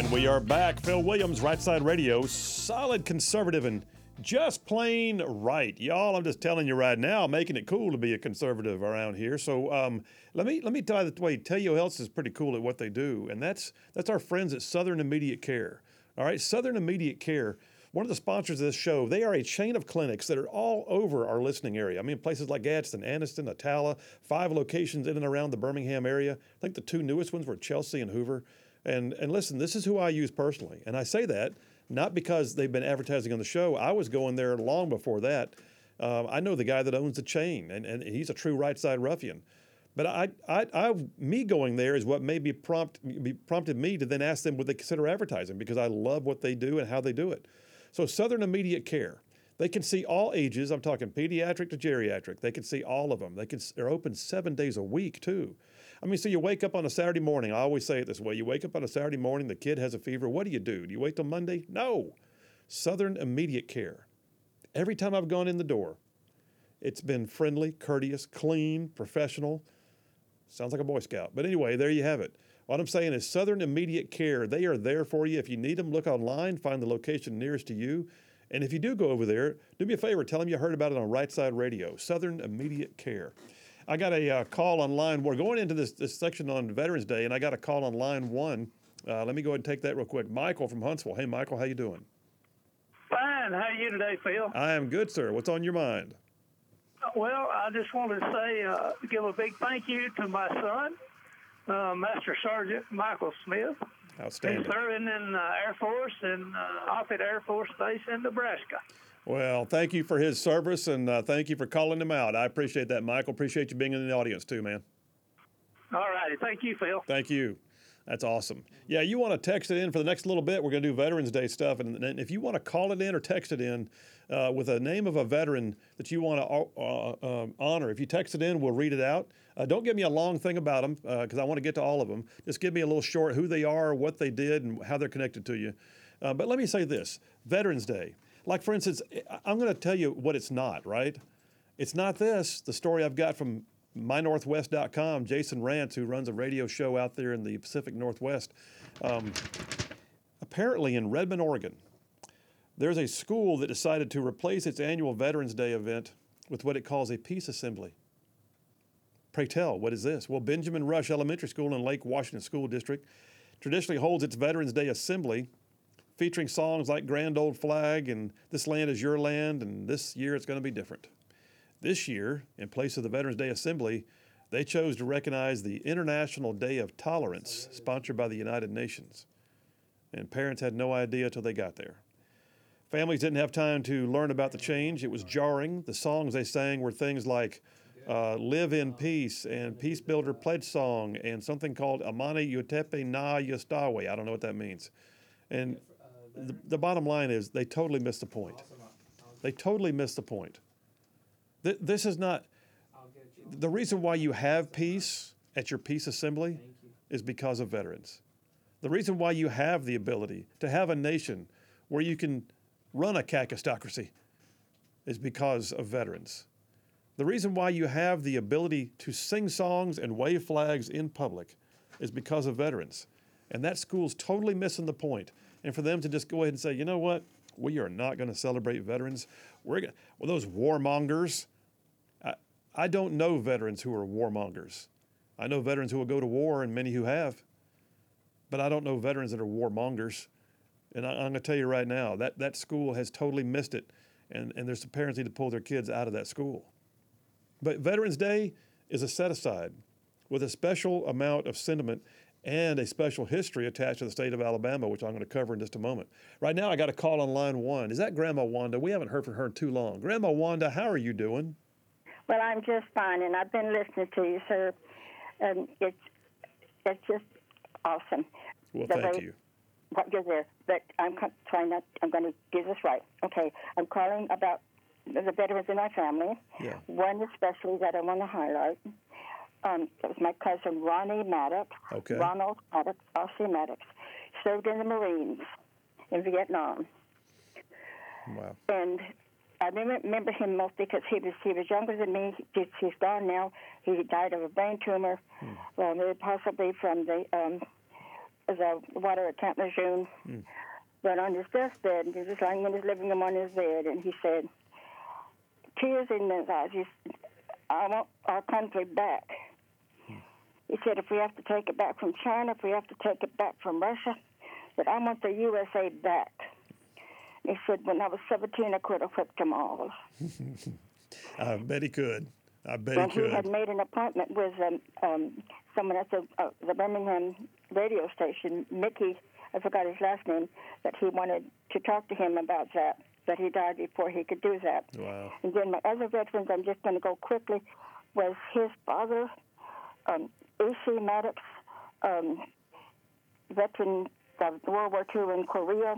We are back. Phil Williams, Right Side Radio, solid conservative and just plain right. Y'all, I'm just telling you right now, making it cool to be a conservative around here. So let me tell you who else is pretty cool at what they do, and that's our friends at Southern Immediate Care. All right, Southern Immediate Care, one of the sponsors of this show, they are a chain of clinics that are all over our listening area. I mean, places like Gadsden, Anniston, Attala, 5 locations in and around the Birmingham area. I think the 2 newest ones were Chelsea and Hoover. And listen, this is who I use personally. And I say that not because they've been advertising on the show. I was going there long before that. I know the guy that owns the chain, and he's a true right side ruffian. But me going there is what maybe prompted me to then ask them would they consider advertising, because I love what they do and how they do it. So Southern Immediate Care, they can see all ages. I'm talking pediatric to geriatric. They can see all of them. They're open 7 days a week too. I mean, so you wake up on a Saturday morning. I always say it this way. You wake up on a Saturday morning, the kid has a fever. What do? Do you wait till Monday? No. Southern Immediate Care. Every time I've gone in the door, it's been friendly, courteous, clean, professional. Sounds like a Boy Scout. But anyway, there you have it. What I'm saying is Southern Immediate Care, they are there for you. If you need them, look online, find the location nearest to you. And if you do go over there, do me a favor, tell them you heard about it on Right Side Radio, Southern Immediate Care. I got a call on line. We're going into this section on Veterans Day, and I got a call on line 1. Let me go ahead and take that real quick. Michael from Huntsville. Hey, Michael, how you doing? Fine. How are you today, Phil? I am good, sir. What's on your mind? Well, I just wanted to say, give a big thank you to my son, Master Sergeant Michael Smith. Outstanding. He's serving in Air Force and Offutt Air Force Base in Nebraska. Well, thank you for his service, and thank you for calling him out. I appreciate that, Michael. Appreciate you being in the audience, too, man. All righty. Thank you, Phil. Thank you. That's awesome. Yeah, you want to text it in for the next little bit. We're going to do Veterans Day stuff. And if you want to call it in or text it in with a name of a veteran that you want to honor, if you text it in, we'll read it out. Don't give me a long thing about them because I want to get to all of them. Just give me a little short who they are, what they did, and how they're connected to you. But let me say this, Veterans Day. Like, for instance, I'm going to tell you what it's not, right? It's not this, the story I've got from mynorthwest.com, Jason Rance, who runs a radio show out there in the Pacific Northwest. Apparently in Redmond, Oregon, there's a school that decided to replace its annual Veterans Day event with what it calls a peace assembly. Pray tell, what is this? Well, Benjamin Rush Elementary School in Lake Washington School District traditionally holds its Veterans Day assembly featuring songs like Grand Old Flag and This Land Is Your Land, and this year it's going to be different. This year, in place of the Veterans Day Assembly, they chose to recognize the International Day of Tolerance, sponsored by the United Nations. And parents had no idea till they got there. Families didn't have time to learn about the change. It was jarring. The songs they sang were things like Live in Peace and Peace Builder Pledge Song and something called Amani Utepe Na Yastawe. I don't know what that means. And the bottom line is they totally missed the point. They totally missed the point. This is not, the reason why you have peace at your peace assembly is because of veterans. The reason why you have the ability to have a nation where you can run a kakistocracy is because of veterans. The reason why you have the ability to sing songs and wave flags in public is because of veterans. And that school's totally missing the point. And for them to just go ahead and say, you know what, we are not going to celebrate veterans. Well, those warmongers, I don't know veterans who are warmongers. I know veterans who will go to war and many who have, but I don't know veterans that are warmongers. And I'm going to tell you right now, that school has totally missed it, and there's some parents need to pull their kids out of that school. But Veterans Day is a set-aside with a special amount of sentiment and a special history attached to the state of Alabama, which I'm going to cover in just a moment. Right now, I got a call on line 1. Is that Grandma Wanda? We haven't heard from her in too long. Grandma Wanda, how are you doing? Well, I'm just fine, and I've been listening to you, sir. It's just awesome. Well, thank you. What you're there, but I'm going to get this right. Okay, I'm calling about the veterans in my family. Yeah. One especially that I want to highlight. It was my cousin Ronnie Maddox. Okay. Ronald Maddox, R.C. Maddox, served in the Marines in Vietnam. Wow. And I remember him most because he was younger than me. He's gone now. He died of a brain tumor, possibly from the water at Camp Lejeune. But on his deathbed, he was just lying in his living room on his bed, and he said, tears in his eyes, he said, I want our country back. He said, if we have to take it back from China, if we have to take it back from Russia, that I want the USA back. He said, when I was 17, I could have whipped them all. I bet he could. I bet And he could. he had made an appointment with someone at the Birmingham radio station, Mickey, I forgot his last name, that he wanted to talk to him about that, but he died before he could do that. Wow. And then my other veterans, I'm just going to go quickly, was his father, E.C. Maddox, veteran of World War II in Korea.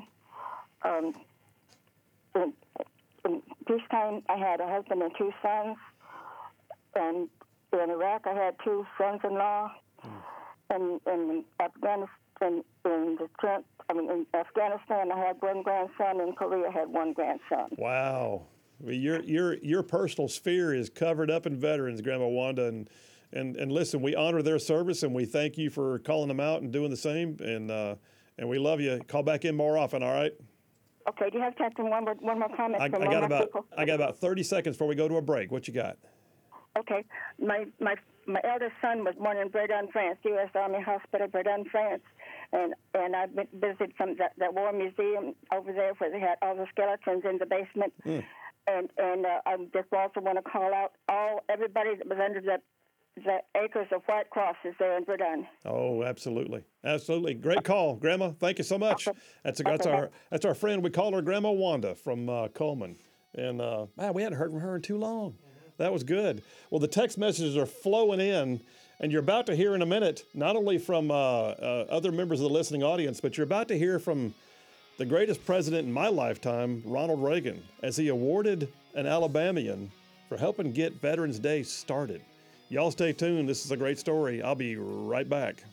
In peacetime, I had a husband and 2 sons. And in Iraq, I had 2 sons-in-law. And in Afghanistan, in Afghanistan, I had 1 grandson. In Korea, I had 1 grandson. Wow. I mean, your personal sphere is covered up in veterans, Grandma Wanda. And listen, we honor their service, and we thank you for calling them out and doing the same. And we love you. Call back in more often, all right? Okay, do you have time for one more comment I from got people? about 30 seconds before we go to a break. What you got? Okay, my eldest son was born in Verdun, France, U.S. Army Hospital, Verdun, France, and I visited from that war museum over there where they had all the skeletons in the basement, and I just also want to call out everybody that was under the acres of white crosses there in Verdun. Oh, absolutely, absolutely. Great call, Grandma. Thank you so much. That's our friend. We call her Grandma Wanda from Coleman, and man, we hadn't heard from her in too long. That was good. Well, the text messages are flowing in, and you're about to hear in a minute, not only from other members of the listening audience, but you're about to hear from the greatest president in my lifetime, Ronald Reagan, as he awarded an Alabamian for helping get Veterans Day started. Y'all stay tuned. This is a great story. I'll be right back.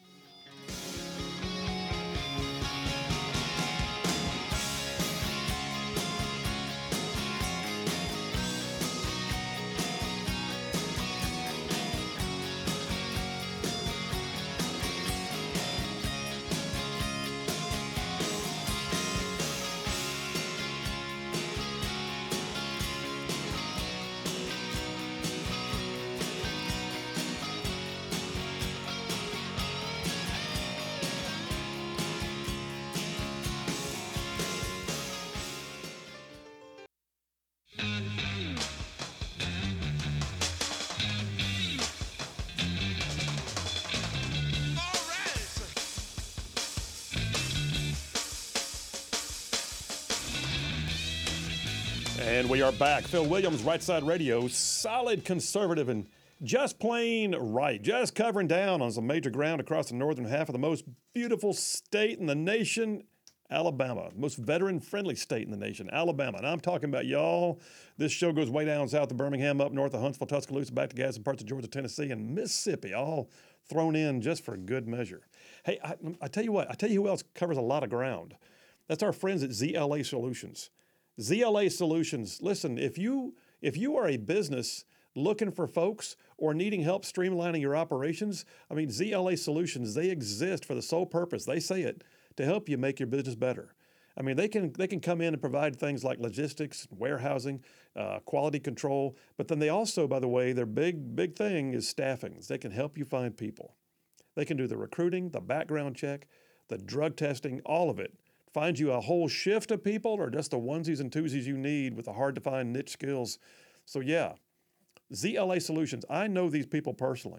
And we are back. Phil Williams, Right Side Radio, solid conservative and just plain right. Just covering down on some major ground across the northern half of the most beautiful state in the nation, Alabama. Most veteran-friendly state in the nation, Alabama. And I'm talking about y'all. This show goes way down south of Birmingham, up north of Huntsville, Tuscaloosa, back to Gadsden, parts of Georgia, Tennessee, and Mississippi, all thrown in just for good measure. Hey, I tell you what. I tell you who else covers a lot of ground. That's our friends at ZLA Solutions. ZLA Solutions. Listen, if you are a business looking for folks or needing help streamlining your operations, I mean, ZLA Solutions, they exist for the sole purpose, they say it, to help you make your business better. I mean, they can come in and provide things like logistics, warehousing, quality control, but then they also, by the way, their big thing is staffing. They can help you find people. They can do the recruiting, the background check, the drug testing, all of it. Find you a whole shift of people or just the onesies and twosies you need with the hard-to-find niche skills. So yeah, ZLA Solutions, I know these people personally.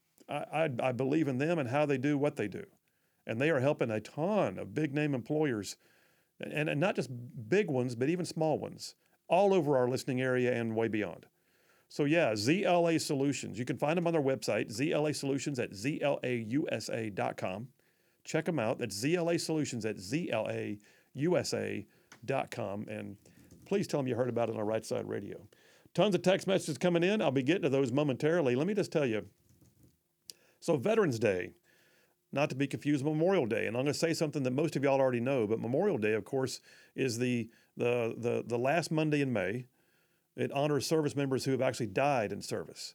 I believe in them and how they do what they do. And they are helping a ton of big-name employers, and not just big ones, but even small ones, all over our listening area and way beyond. So yeah, ZLA Solutions. You can find them on their website, ZLA Solutions at zlausa.com. Check them out. That's ZLA Solutions at zlausa.com. And please tell them you heard about it on our Right Side Radio. Tons of text messages coming in. I'll be getting to those momentarily. Let me just tell you. So Veterans Day, not to be confused with Memorial Day. And I'm going to say something that most of y'all already know, but Memorial Day, of course, is the last Monday in May. It honors service members who have actually died in service.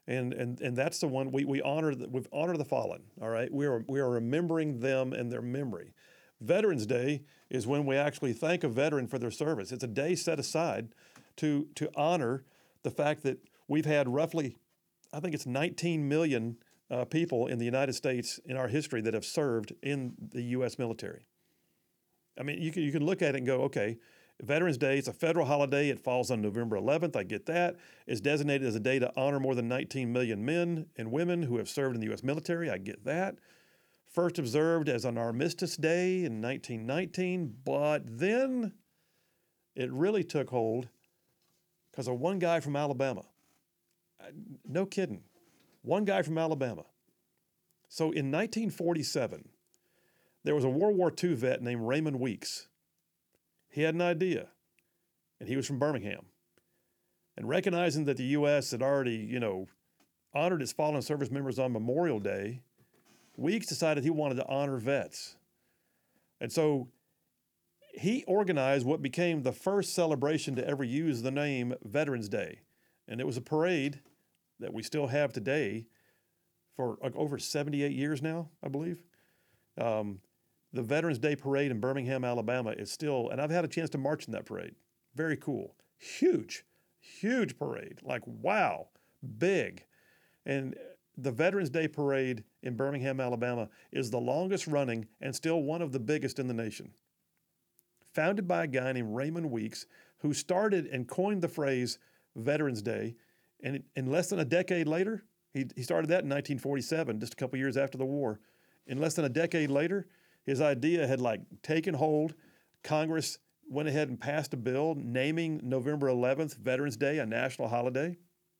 And that's the one we honor. We honor the fallen. All right, we are remembering them and their memory. Veterans Day is when we actually thank a veteran for their service. It's a day set aside to honor the fact that we've had roughly, I think it's 19 million people in the United States in our history that have served in the U.S. military. I mean, you can look at it and go, okay, Veterans Day, it's a federal holiday. It falls on November 11th. I get that. It's designated as a day to honor more than 19 million men and women who have served in the U.S. military. I get that. First observed as an Armistice Day in 1919, but then it really took hold because of one guy from Alabama. No kidding. One guy from Alabama. So in 1947, there was a World War II vet named Raymond Weeks. He had an idea, and he was from Birmingham. And recognizing that the U.S. had already, honored its fallen service members on Memorial Day, Weeks decided he wanted to honor vets. And so he organized what became the first celebration to ever use the name Veterans Day. And it was a parade that we still have today for over 78 years now, I believe. The Veterans Day Parade in Birmingham, Alabama is still, and I've had a chance to march in that parade. Very cool. Huge, huge parade. Like, wow, big. And the Veterans Day Parade in Birmingham, Alabama is the longest running and still one of the biggest in the nation. Founded by a guy named Raymond Weeks, who started and coined the phrase Veterans Day. And in less than a decade later, he started that in 1947, just a couple years after the war. In less than a decade later, his idea had taken hold. Congress went ahead and passed a bill naming November 11th, Veterans Day, a national holiday.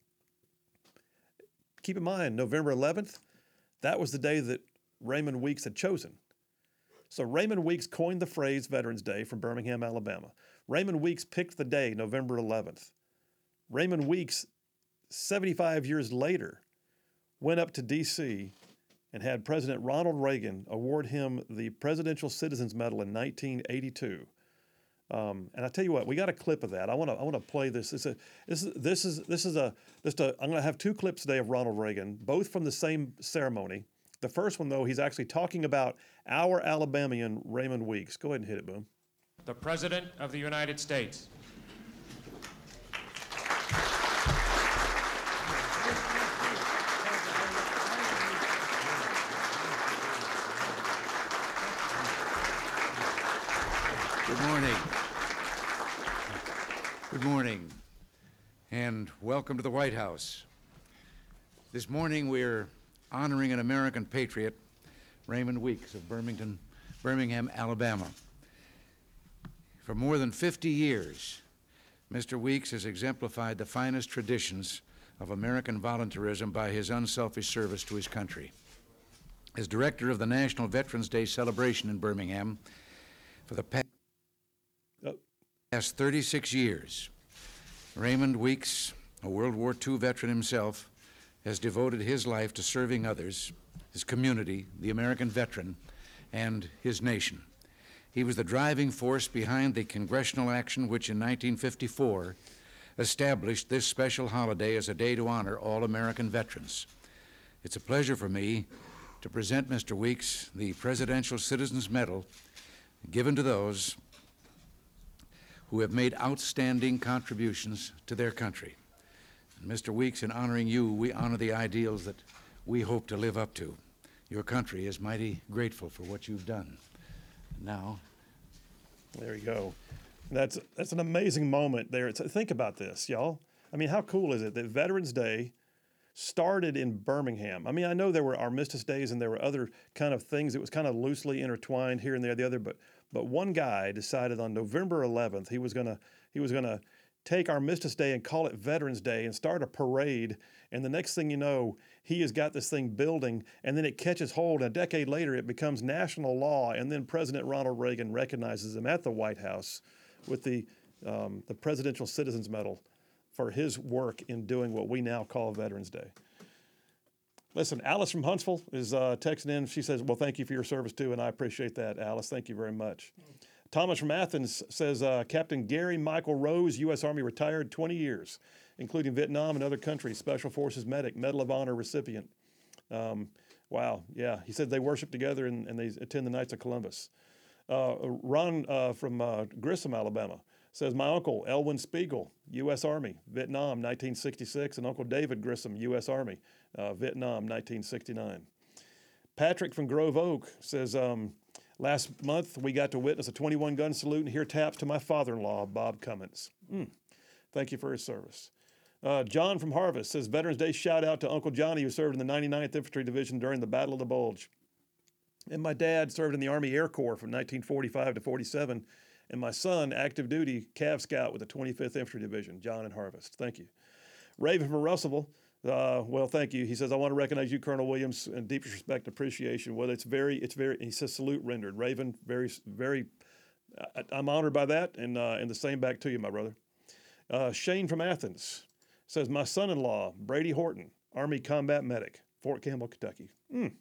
Keep in mind, November 11th, that was the day that Raymond Weeks had chosen. So Raymond Weeks coined the phrase Veterans Day from Birmingham, Alabama. Raymond Weeks picked the day, November 11th. Raymond Weeks, 75 years later, went up to D.C. and had President Ronald Reagan award him the Presidential Citizens Medal in 1982. And I tell you what, we got a clip of that. I want to play this. I'm going to have two clips today of Ronald Reagan, both from the same ceremony. The first one, though, he's actually talking about our Alabamian Raymond Weeks. Go ahead and hit it, Boom. The President of the United States. Good morning. Good morning, and welcome to the White House. This morning we're honoring an American patriot, Raymond Weeks of Birmingham, Alabama. For more than 50 years, Mr. Weeks has exemplified the finest traditions of American volunteerism by his unselfish service to his country. As director of the National Veterans Day celebration in Birmingham for the past 36 years, Raymond Weeks, a World War II veteran himself, has devoted his life to serving others, his community, the American veteran, and his nation. He was the driving force behind the congressional action which in 1954 established this special holiday as a day to honor all American veterans. It's a pleasure for me to present Mr. Weeks the Presidential Citizens Medal given to those who have made outstanding contributions to their country. And Mr. Weeks, in honoring you, we honor the ideals that we hope to live up to. Your country is mighty grateful for what you've done. Now, there you go. That's an amazing moment there. Think about this, y'all. I mean, how cool is it that Veterans Day started in Birmingham? I mean, I know there were Armistice Days and there were other kind of things that was kind of loosely intertwined here and there, the other, but one guy decided on November 11th he was gonna take Armistice Day and call it Veterans Day and start a parade. And the next thing you know, he has got this thing building, and then it catches hold. A decade later, it becomes national law, and then President Ronald Reagan recognizes him at the White House with the Presidential Citizens Medal for his work in doing what we now call Veterans Day. Listen, Alice from Huntsville is texting in. She says, well, thank you for your service, too, and I appreciate that, Alice. Thank you very much. Thomas from Athens says, Captain Gary Michael Rose, U.S. Army, retired 20 years. including Vietnam and other countries, Special Forces medic, Medal of Honor recipient. Wow, yeah. He said they worship together and they attend the Knights of Columbus. Ron from Grissom, Alabama, says, my uncle, Elwin Spiegel, U.S. Army, Vietnam, 1966, and Uncle David Grissom, U.S. Army, Vietnam, 1969. Patrick from Grove Oak says, last month we got to witness a 21-gun salute and hear taps to my father-in-law, Bob Cummins. Thank you for his service. John from Harvest says, Veterans Day shout out to Uncle Johnny, who served in the 99th Infantry Division during the Battle of the Bulge. And my dad served in the Army Air Corps from 1945 to 47. And my son, active duty, Cav Scout with the 25th Infantry Division, John in Harvest. Thank you. Raven from Russellville, well, thank you. He says, I want to recognize you, Colonel Williams, and deepest respect and appreciation. Well, it's very, he says, salute rendered. Raven, I'm honored by that, and the same back to you, my brother. Shane from Athens says, my son-in-law, Brady Horton, Army Combat Medic, Fort Campbell, Kentucky.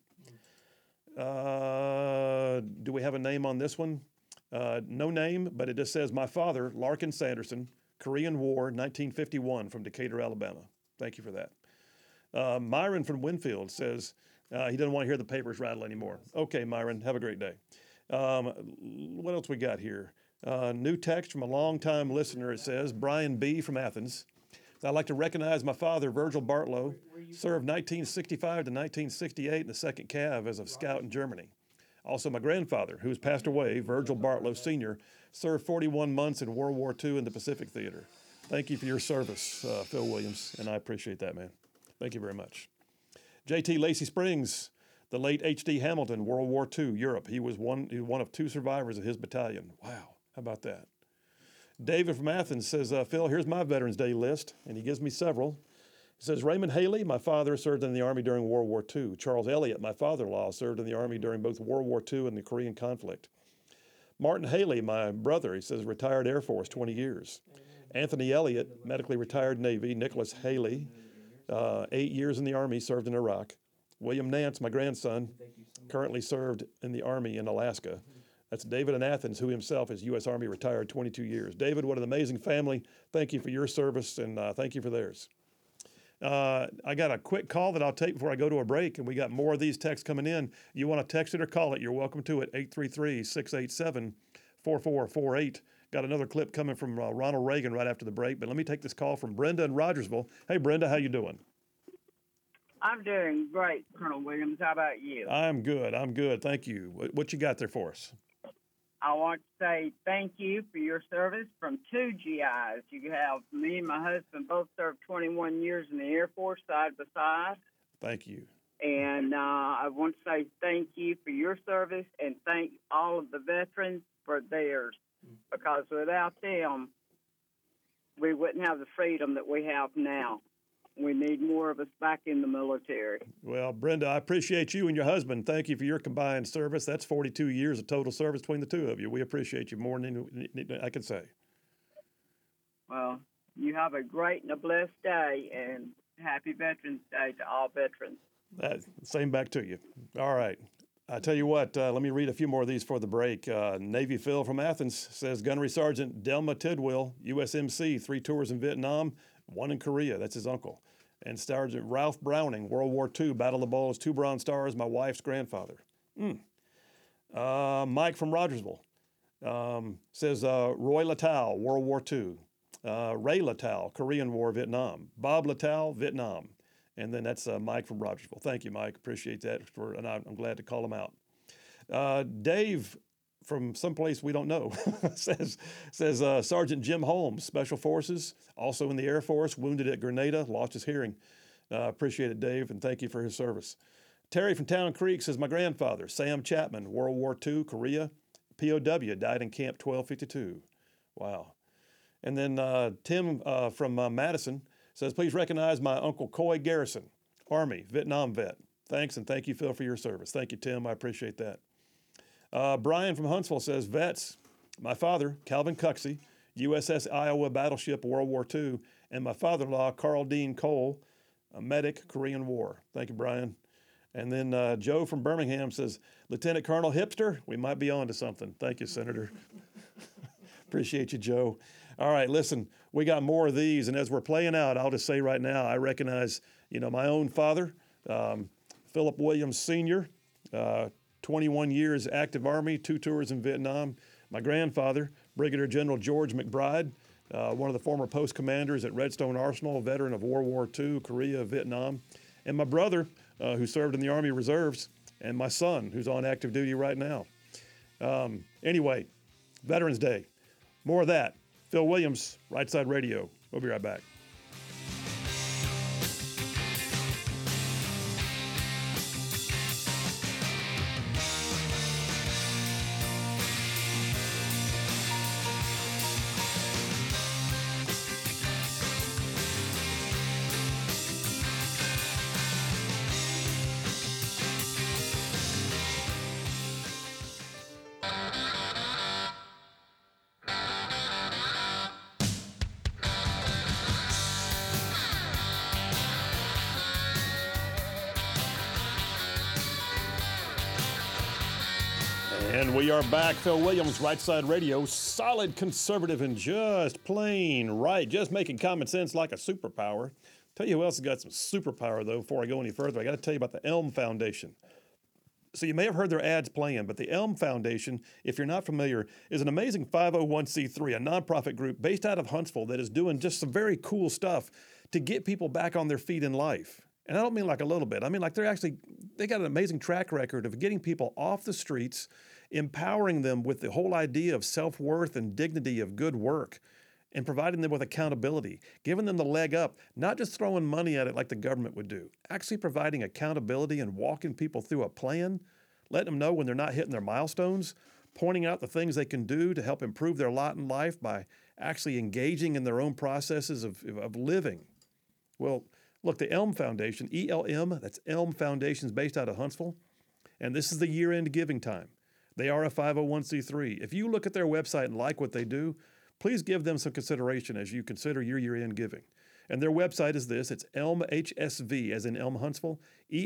Do we have a name on this one? No name, but it just says, my father, Larkin Sanderson, Korean War, 1951, from Decatur, Alabama. Thank you for that. Myron from Winfield says, he doesn't want to hear the papers rattle anymore. Okay, Myron, have a great day. What else we got here? New text from a longtime listener. It says, Brian B. from Athens. I'd like to recognize my father, Virgil Bartlow, served 1965 to 1968 in the 2nd Cav as a scout in Germany. Also, my grandfather, who has passed away, Virgil Bartlow Sr., served 41 months in World War II in the Pacific Theater. Thank you for your service, Phil Williams, and I appreciate that, man. Thank you very much. J.T. Lacey Springs, the late H.D. Hamilton, World War II, Europe. He was one of 2 survivors of his battalion. Wow, how about that? David from Athens says, Phil, here's my Veterans Day list, and he gives me several. He says, Raymond Haley, my father, served in the Army during World War II. Charles Elliott, my father-in-law, served in the Army during both World War II and the Korean conflict. Martin Haley, my brother, he says, retired Air Force, 20 years. Anthony Elliott, medically retired Navy. Nicholas Haley, 8 years in the Army, served in Iraq. William Nance, my grandson, currently served in the Army in Alaska. That's David in Athens, who himself is U.S. Army retired, 22 years. David, what an amazing family. Thank you for your service, and thank you for theirs. I got a quick call that I'll take before I go to a break, and we got more of these texts coming in. You want to text it or call it, you're welcome to it, 833-687-4448. Got another clip coming from Ronald Reagan right after the break, but let me take this call from Brenda in Rogersville. Hey, Brenda, how you doing? I'm doing great, Colonel Williams. How about you? I'm good. Thank you. What you got there for us? I want to say thank you for your service from 2 GIs. You have me and my husband both served 21 years in the Air Force side by side. Thank you. And I want to say thank you for your service and thank all of the veterans for theirs, because without them, we wouldn't have the freedom that we have now. We need more of us back in the military. Well, Brenda, I appreciate you and your husband. Thank you for your combined service. That's 42 years of total service between the two of you. We appreciate you more than I can say. Well, you have a great and a blessed day, and happy Veterans Day to all veterans. Same back to you. All right. I tell you what, let me read a few more of these for the break. Navy Phil from Athens says, Gunnery Sergeant Delma Tidwell, USMC, 3 tours in Vietnam, 1 in Korea. That's his uncle. And Sergeant Ralph Browning, World War II, Battle of the Bulge, 2 Bronze Stars, my wife's grandfather. Mike from Rogersville says, Roy Latow, World War II. Ray Latow, Korean War, Vietnam. Bob Latow, Vietnam. And then that's Mike from Rogersville. Thank you, Mike. Appreciate that. And I'm glad to call him out. Dave from someplace we don't know says Sergeant Jim Holmes, Special Forces, also in the Air Force, wounded at Grenada, lost his hearing. Appreciate it, Dave, and thank you for his service. Terry from Town Creek says, my grandfather, Sam Chapman, World War II, Korea, POW, died in Camp 1252. Wow. And then Tim from Madison says, please recognize my Uncle Coy Garrison, Army, Vietnam vet. Thanks, and thank you, Phil, for your service. Thank you, Tim. I appreciate that. Brian from Huntsville says, vets, my father, Calvin Cuxey, USS Iowa battleship, World War II, and my father-in-law, Carl Dean Cole, a medic, Korean War. Thank you, Brian. And then Joe from Birmingham says, Lieutenant Colonel Hipster, we might be on to something. Thank you, Senator. Appreciate you, Joe. All right, listen, we got more of these, and as we're playing out, I'll just say right now, I recognize, my own father, Philip Williams Sr., 21 years active Army, 2 tours in Vietnam. My grandfather, Brigadier General George McBride, one of the former post commanders at Redstone Arsenal, a veteran of World War II, Korea, Vietnam. And my brother, who served in the Army Reserves, and my son, who's on active duty right now. Anyway, Veterans Day. More of that. Phil Williams, Right Side Radio. We'll be right back. And we are back. Phil Williams, Right Side Radio. Solid conservative and just plain right. Just making common sense like a superpower. Tell you who else has got some superpower, though, before I go any further. I got to tell you about the Elm Foundation. So you may have heard their ads playing, but the Elm Foundation, if you're not familiar, is an amazing 501c3, a nonprofit group based out of Huntsville that is doing just some very cool stuff to get people back on their feet in life. And I don't mean like a little bit. I mean like they got an amazing track record of getting people off the streets, empowering them with the whole idea of self-worth and dignity of good work, and providing them with accountability, giving them the leg up, not just throwing money at it like the government would do, actually providing accountability and walking people through a plan, letting them know when they're not hitting their milestones, pointing out the things they can do to help improve their lot in life by actually engaging in their own processes of living. Well, look, the Elm Foundation, ELM, that's Elm Foundation's based out of Huntsville, and this is the year-end giving time. They are a 501c3. If you look at their website and like what they do, please give them some consideration as you consider your year-end giving. And their website is this. It's ELMHSV, as in Elm Huntsville,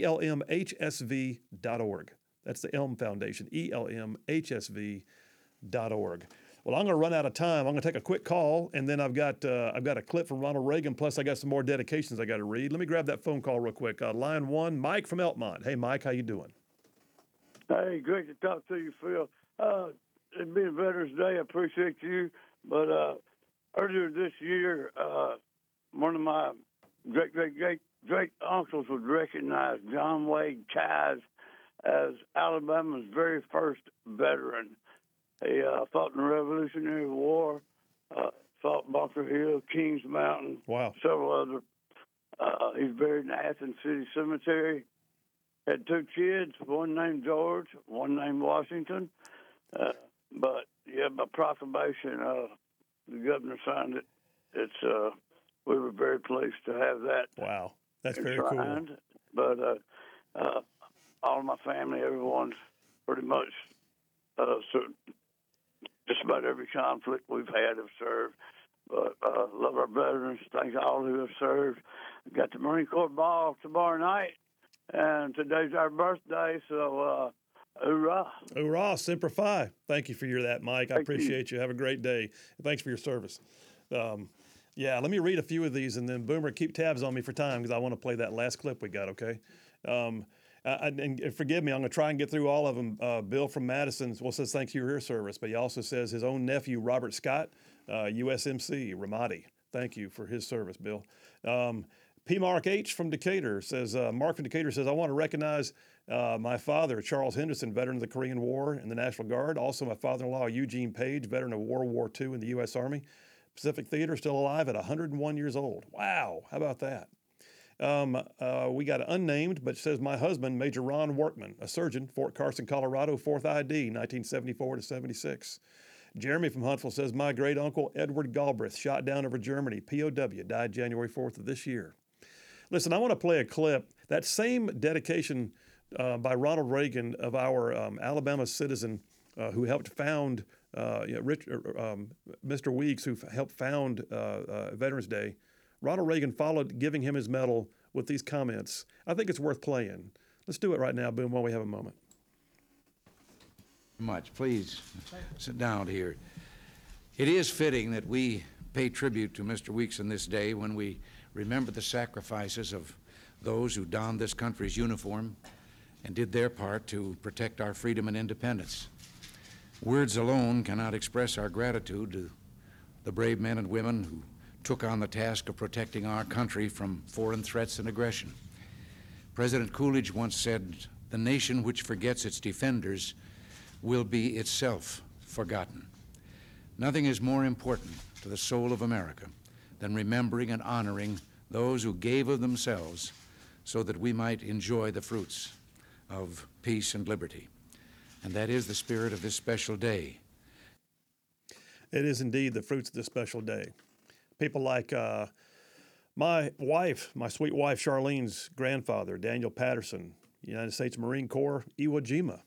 ELMHSV.org. That's the Elm Foundation, ELMHSV.org. Well, I'm going to run out of time. I'm going to take a quick call, and then I've got a clip from Ronald Reagan, plus I got some more dedications I got to read. Let me grab that phone call real quick. Line 1, Mike from Elkmont. Hey, Mike, how you doing? Hey, great to talk to you, Phil. It being Veterans Day, I appreciate you. But earlier this year, one of my great uncles was recognized, John Wade Chise, as Alabama's very first veteran. He fought in the Revolutionary War, fought Bunker Hill, Kings Mountain, wow, several other. He's buried in the Athens City Cemetery. Had 2 kids, one named George, one named Washington. But by proclamation, the governor signed it. It's we were very pleased to have that. Wow, that's enshrined. Very cool. But all of my family, everyone's pretty much just about every conflict we've had have served. But love our veterans. Thank all who have served. Got the Marine Corps ball tomorrow night. And today's our birthday, so hoorah. Hoorah, Semper Fi. Thank you for that, Mike. I appreciate you. Have a great day. And thanks for your service. Let me read a few of these, and then Boomer, keep tabs on me for time because I want to play that last clip we got, okay? And forgive me, I'm going to try and get through all of them. Bill from Madison says thanks for your service, but he also says his own nephew, Robert Scott, USMC, Ramadi. Thank you for his service, Bill. P. Mark H. from Decatur says, Mark from Decatur says, I want to recognize my father, Charles Henderson, veteran of the Korean War and the National Guard. Also, my father-in-law, Eugene Page, veteran of World War II in the U.S. Army. Pacific Theater, still alive at 101 years old. Wow, how about that? We got unnamed, but it says my husband, Major Ron Workman, a surgeon, Fort Carson, Colorado, 4th ID, 1974 to 76. Jeremy from Huntsville says my great uncle, Edward Galbraith, shot down over Germany, POW, died January 4th of this year. Listen, I want to play a clip. That same dedication by Ronald Reagan of our Alabama citizen who helped found, Mr. Weeks, who helped found Veterans Day. Ronald Reagan followed giving him his medal with these comments. I think it's worth playing. Let's do it right now, Boom, while we have a moment. Much. Please sit down here. It is fitting that we pay tribute to Mr. Weeks on this day when we remember the sacrifices of those who donned this country's uniform and did their part to protect our freedom and independence. Words alone cannot express our gratitude to the brave men and women who took on the task of protecting our country from foreign threats and aggression. President Coolidge once said, "The nation which forgets its defenders will be itself forgotten." Nothing is more important to the soul of America than remembering and honoring those who gave of themselves so that we might enjoy the fruits of peace and liberty. And that is the spirit of this special day. It is indeed the fruits of this special day. People like my wife, my sweet wife Charlene's grandfather, Daniel Patterson, United States Marine Corps, Iwo Jima,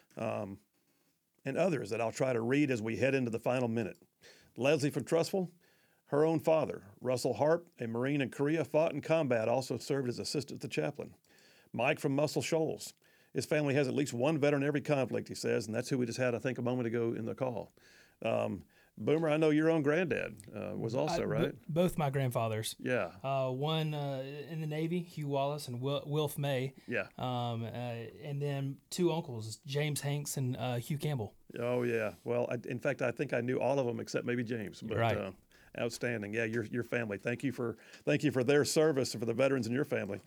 and others that I'll try to read as we head into the final minute. Leslie from Trussville, her own father, Russell Harp, a Marine in Korea, fought in combat, also served as assistant to the chaplain. Mike from Muscle Shoals. His family has at least one veteran in every conflict, he says, and that's who we just had, I think, a moment ago in the call. Boomer, I know your own granddad was also, right? Both my grandfathers. Yeah. One in the Navy, Hugh Wallace and Wilf May. Yeah. And then two uncles, James Hanks and Hugh Campbell. Oh, yeah. Well, in fact, I think I knew all of them except maybe James. But, right. Outstanding. Yeah, your family. Thank you for their service and for the veterans in your family.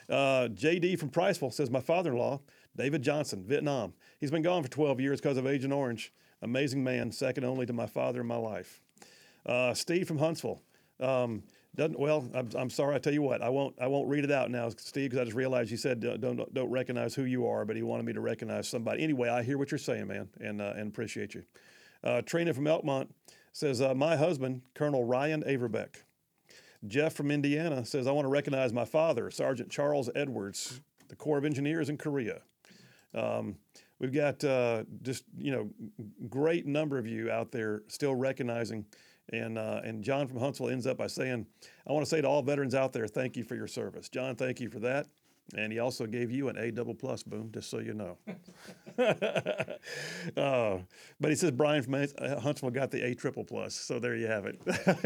JD from Priceville says, my father-in-law, David Johnson, Vietnam. He's been gone for 12 years because of Agent Orange. Amazing man, second only to my father in my life. Steve from Huntsville. I'm sorry. I tell you what, I won't read it out now, Steve, because I just realized you said don't recognize who you are, but he wanted me to recognize somebody. Anyway, I hear what you're saying, man, and appreciate you. Trina from Elkmont says, my husband, Colonel Ryan Averbeck. Jeff from Indiana says, I want to recognize my father, Sergeant Charles Edwards, the Corps of Engineers in Korea. We've got great number of you out there still recognizing, and John from Huntsville ends up by saying, I want to say to all veterans out there, thank you for your service. John, thank you for that. And he also gave you an A++, Boom, just so you know. But he says Brian from Huntsville got the A++, so there you have it.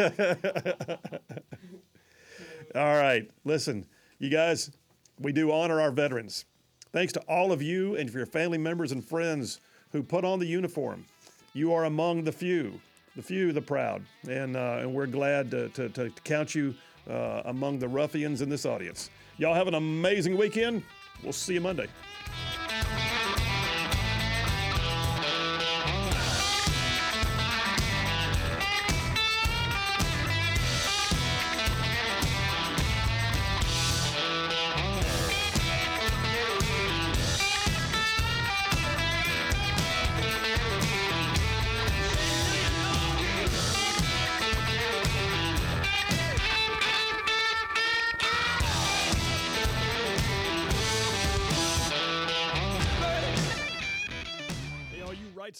All right, listen, you guys, we do honor our veterans. Thanks to all of you and for your family members and friends who put on the uniform. You are among the few, the proud, and we're glad to count you among the ruffians in this audience. Y'all have an amazing weekend. We'll see you Monday.